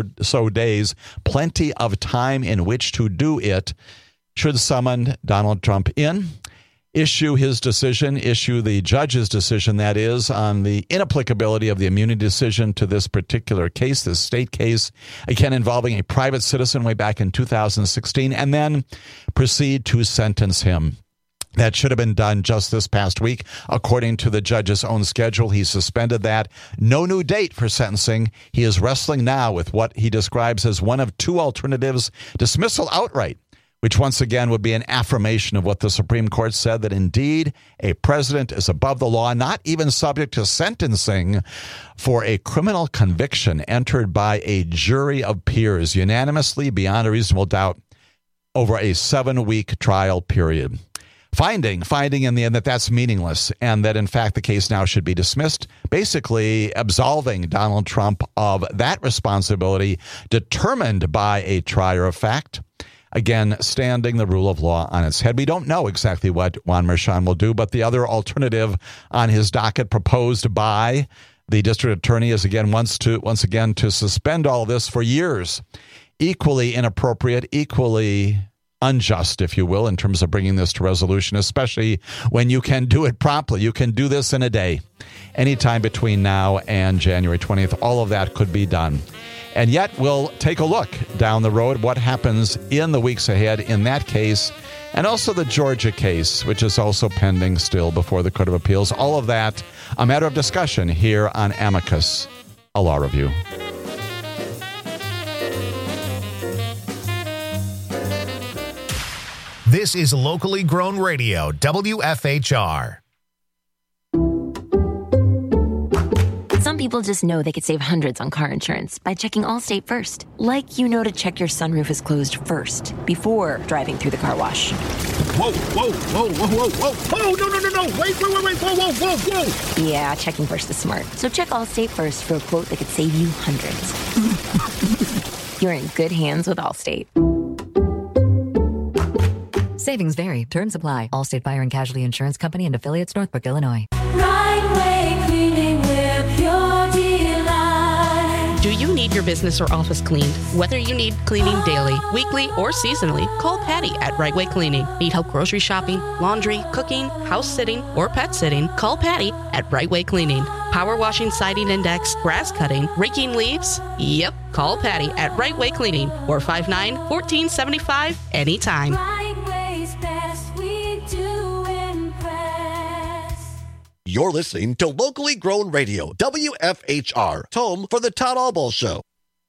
so days, plenty of time in which to do it, should summon Donald Trump in, issue his decision, issue the judge's decision, that is, on the inapplicability of the immunity decision to this particular case, this state case, again involving a private citizen way back in two thousand sixteen, and then proceed to sentence him. That should have been done just this past week. According to the judge's own schedule, he suspended that. No new date for sentencing. He is wrestling now with what he describes as one of two alternatives: dismissal outright, which once again would be an affirmation of what the Supreme Court said, that indeed a president is above the law, not even subject to sentencing for a criminal conviction entered by a jury of peers unanimously beyond a reasonable doubt over a seven-week trial period. Finding, finding in the end that that's meaningless and that, in fact, the case now should be dismissed, basically absolving Donald Trump of that responsibility determined by a trier of fact. Again, standing the rule of law on its head. We don't know exactly what Juan Merchan will do, but the other alternative on his docket proposed by the district attorney is again once to once again to suspend all this for years. Equally inappropriate, equally unjust, if you will, in terms of bringing this to resolution, especially when you can do it promptly. You can do this in a day. Anytime between now and January twentieth, all of that could be done. And yet we'll take a look down the road what happens in the weeks ahead in that case, and also the Georgia case, which is also pending still before the Court of Appeals. All of that a matter of discussion here on Amicus, a law review. This is locally grown radio, W F H R. Some people just know they could save hundreds on car insurance by checking Allstate first. Like you know to check your sunroof is closed first before driving through the car wash. Whoa, whoa, whoa, whoa, whoa, whoa, whoa, no, no, no, no, wait, wait, wait, wait, whoa, whoa, whoa, whoa. Yeah, checking first is smart. So check Allstate first for a quote that could save you hundreds. You're in good hands with Allstate. Savings vary. Terms apply. Allstate Fire and Casualty Insurance Company and affiliates, Northbrook, Illinois. Right Way Cleaning, we're pure delight. Do you need your business or office cleaned? Whether you need cleaning daily, weekly, or seasonally, call Patty at Right Way Cleaning. Need help grocery shopping, laundry, cooking, house sitting, or pet sitting? Call Patty at Right Way Cleaning. Power washing, siding index, grass cutting, raking leaves? Yep, call Patty at Right Way Cleaning, four five nine, one four seven five, anytime. Right Way's best, we do impress. You're listening to Locally Grown Radio, W F H R, home for the Todd Albaugh Show.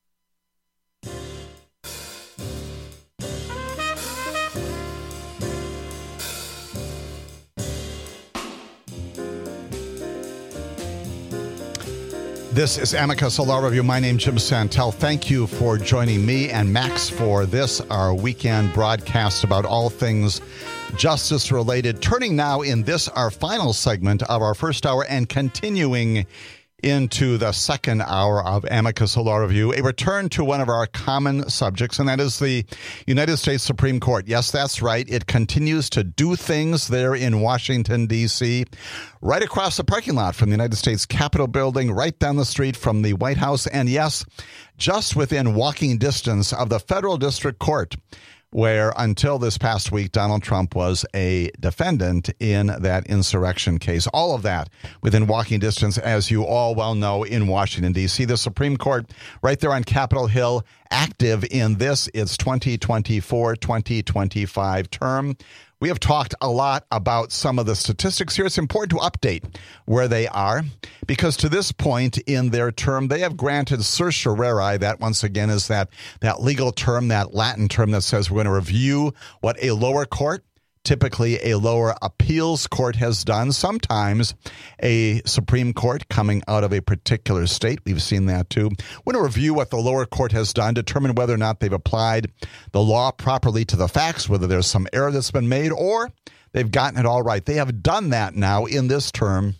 This is Amicus, a law review. My name is Jim Santel. Thank you for joining me and Max for this, our weekend broadcast about all things justice-related. Turning now in this, our final segment of our first hour and continuing into the second hour of Amicus Law Review, a return to one of our common subjects, and that is the United States Supreme Court. Yes, that's right. It continues to do things there in Washington, D C, right across the parking lot from the United States Capitol building, right down the street from the White House, and yes, just within walking distance of the Federal District Court, where until this past week, Donald Trump was a defendant in that insurrection case. All of that within walking distance, as you all well know, in Washington, D C. The Supreme Court right there on Capitol Hill, active in this, its twenty twenty-four twenty twenty-five term. We have talked a lot about some of the statistics here. It's important to update where they are because to this point in their term, they have granted certiorari. That, once again, is that, that legal term, that Latin term that says we're going to review what a lower court, typically a lower appeals court, has done. Sometimes a Supreme Court coming out of a particular state. We've seen that too. We're going to review what the lower court has done, determine whether or not they've applied the law properly to the facts, whether there's some error that's been made or they've gotten it all right. They have done that now in this term,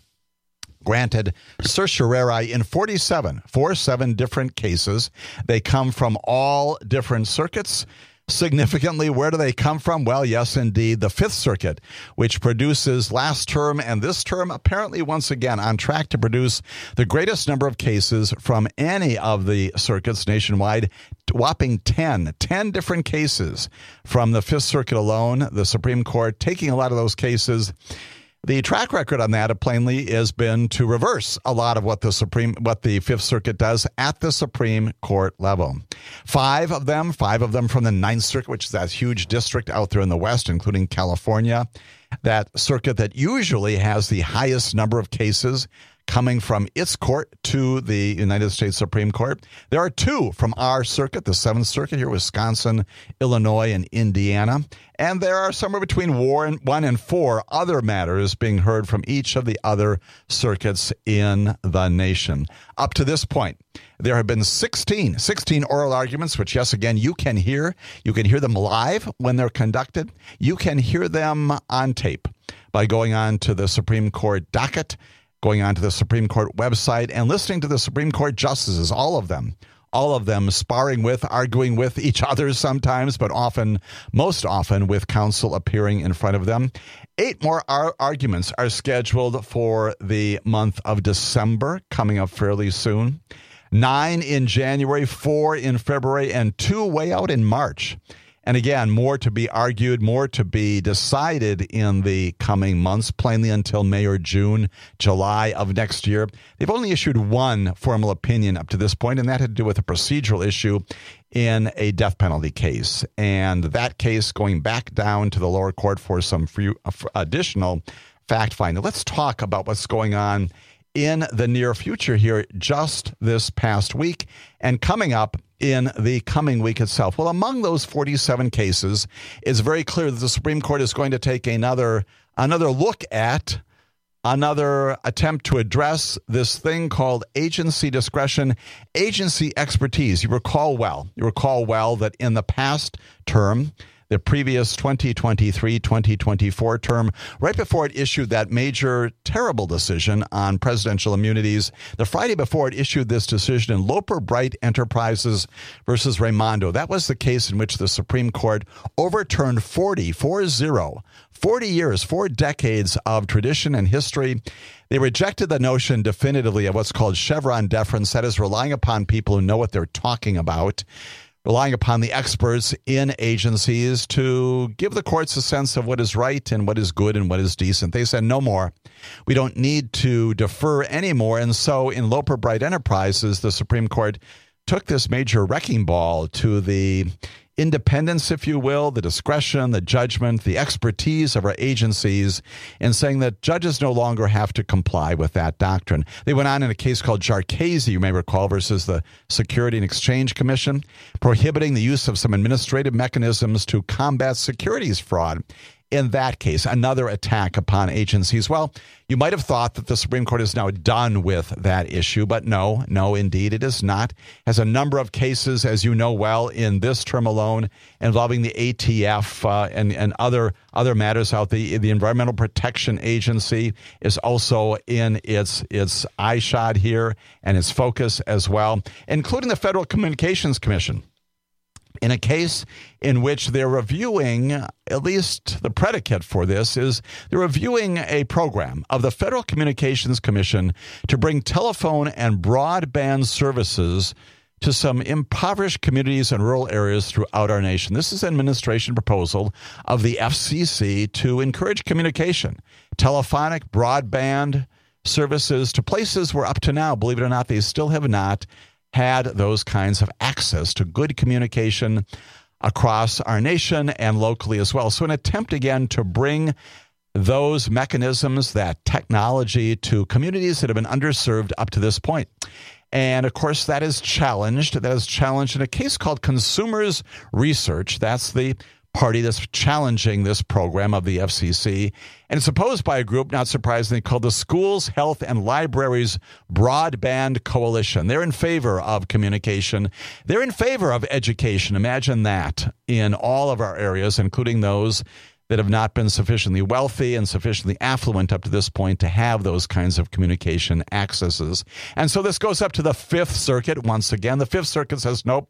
granted certiorari in forty-seven, forty-seven different cases. They come from all different circuits. Significantly, where do they come from? Well, yes, indeed, the Fifth Circuit, which produces last term and this term, apparently once again on track to produce the greatest number of cases from any of the circuits nationwide, whopping ten, ten different cases from the Fifth Circuit alone. The Supreme Court taking a lot of those cases. The track record on that, plainly, has been to reverse a lot of what the Supreme, what the Fifth Circuit does at the Supreme Court level. Five of them, five of them from the Ninth Circuit, which is that huge district out there in the West, including California, that circuit that usually has the highest number of cases coming from its court to the United States Supreme Court. There are two from our circuit, the Seventh Circuit here, Wisconsin, Illinois, and Indiana. And there are somewhere between one and four other matters being heard from each of the other circuits in the nation. Up to this point, there have been sixteen, sixteen oral arguments, which, yes, again, you can hear. You can hear them live when they're conducted. You can hear them on tape by going on to the Supreme Court docket, going on to the Supreme Court website, and listening to the Supreme Court justices, all of them, all of them sparring with, arguing with each other sometimes, but often, most often, with counsel appearing in front of them. Eight more ar- arguments are scheduled for the month of December, coming up fairly soon. Nine in January, four in February, and two way out in March. And again, more to be argued, more to be decided in the coming months, plainly until May or June, July of next year. They've only issued one formal opinion up to this point, and that had to do with a procedural issue in a death penalty case. And that case going back down to the lower court for some free, uh, additional fact-finding. Let's talk about what's going on in the near future here just this past week and coming up in the coming week itself. Well, among those forty-seven cases, it's very clear that the Supreme Court is going to take another another look at another attempt to address this thing called agency discretion, agency expertise. You recall well, you recall well that in the past term, the previous twenty twenty-three twenty twenty-four term, right before it issued that major, terrible decision on presidential immunities, the Friday before it issued this decision in Loper Bright Enterprises versus Raimondo. That was the case in which the Supreme Court overturned forty, four zero, forty years, four decades of tradition and history. They rejected the notion definitively of what's called Chevron deference, that is relying upon people who know what they're talking about, relying upon the experts in agencies to give the courts a sense of what is right and what is good and what is decent. They said no more. We don't need to defer anymore. And so in Loper Bright Enterprises, the Supreme Court took this major wrecking ball to the independence, if you will, the discretion, the judgment, the expertise of our agencies, in saying that judges no longer have to comply with that doctrine. They went on in a case called Jarchese, you may recall, versus the Security and Exchange Commission, prohibiting the use of some administrative mechanisms to combat securities fraud. In that case, another attack upon agencies. Well, you might have thought that the Supreme Court is now done with that issue, but no, no, indeed, it is not. Has a number of cases, as you know well, in this term alone, involving the A T F uh, and, and other other matters out. The the Environmental Protection Agency is also in its its eye shot here and its focus as well, including the Federal Communications Commission, in a case in which they're reviewing, at least the predicate for this is they're reviewing a program of the Federal Communications Commission to bring telephone and broadband services to some impoverished communities and rural areas throughout our nation. This is an administration proposal of the F C C to encourage communication, telephonic, broadband services to places where up to now, believe it or not, they still have not had those kinds of access to good communication across our nation and locally as well. So an attempt again to bring those mechanisms, that technology, to communities that have been underserved up to this point. And of course, that is challenged. That is challenged in a case called Consumers Research. That's the party that's challenging this program of the F C C. And it's opposed by a group, not surprisingly, called the Schools, Health, and Libraries Broadband Coalition. They're in favor of communication. They're in favor of education. Imagine that in all of our areas, including those that have not been sufficiently wealthy and sufficiently affluent up to this point to have those kinds of communication accesses. And so this goes up to the Fifth Circuit once again. The Fifth Circuit says, nope,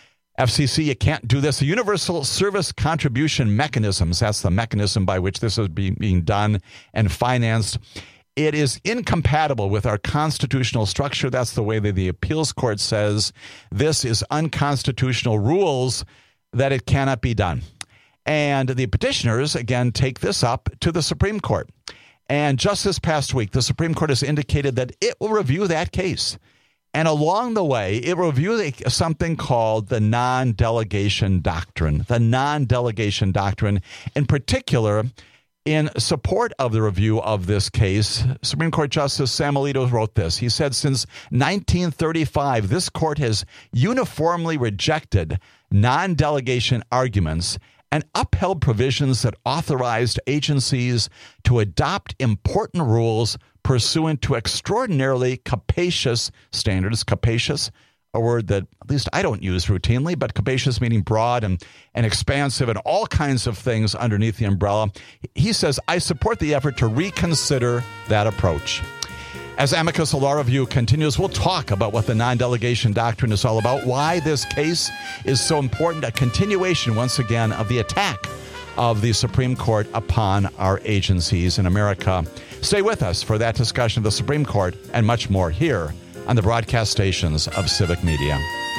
F C C, you can't do this. The Universal Service Contribution Mechanisms, that's the mechanism by which this is being done and financed. It is incompatible with our constitutional structure. That's the way that the appeals court says this is unconstitutional rules, that it cannot be done. And the petitioners, again, take this up to the Supreme Court. And just this past week, the Supreme Court has indicated that it will review that case. And along the way, it reviewed something called the non-delegation doctrine, the non-delegation doctrine. In particular, in support of the review of this case, Supreme Court Justice Sam Alito wrote this. He said, since nineteen thirty-five, this court has uniformly rejected non-delegation arguments and upheld provisions that authorized agencies to adopt important rules pursuant to extraordinarily capacious standards. Capacious, a word that at least I don't use routinely, but capacious meaning broad and, and expansive and all kinds of things underneath the umbrella. He says, I support the effort to reconsider that approach. As Amicus Law Review continues, we'll talk about what the non-delegation doctrine is all about, why this case is so important, a continuation, once again, of the attack of the Supreme Court upon our agencies in America. Stay with us for that discussion of the Supreme Court and much more here on the broadcast stations of Civic Media.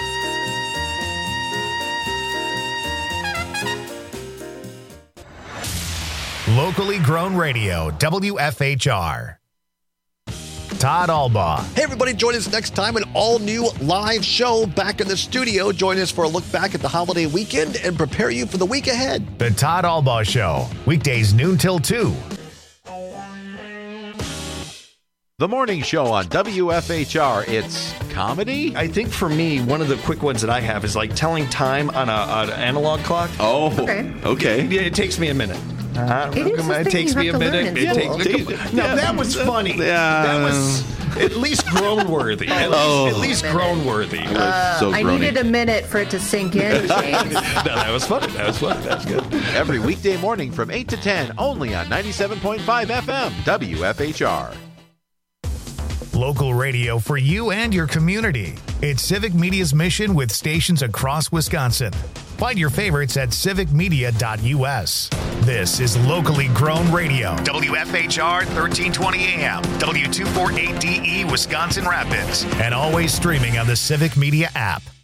Locally grown radio, W F H R. Todd Albaugh. Hey, everybody, join us next time. An all-new live show back in the studio. Join us for a look back at the holiday weekend and prepare you for the week ahead. The Todd Albaugh Show, weekdays noon till two. The morning show on W F H R. It's comedy? I think for me, one of the quick ones that I have is like telling time on, a, on an analog clock. Oh, okay. okay. It, it takes me a minute. Uh, It is it takes me a minute. It takes me. Now, that was funny. Yeah. That was at least groan-worthy. At, Oh. least, at least groan-worthy. Uh, so I groany. needed a minute for it to sink in, James. No, that was funny. That was funny. That was good. Every weekday morning from eight to ten, only on ninety-seven point five F M, W F H R. Local radio for you and your community. It's Civic Media's mission with stations across Wisconsin. Find your favorites at civic media dot U S. This is locally grown radio. W F H R thirteen twenty A M, W two forty-eight D E Wisconsin Rapids, and always streaming on the Civic Media app.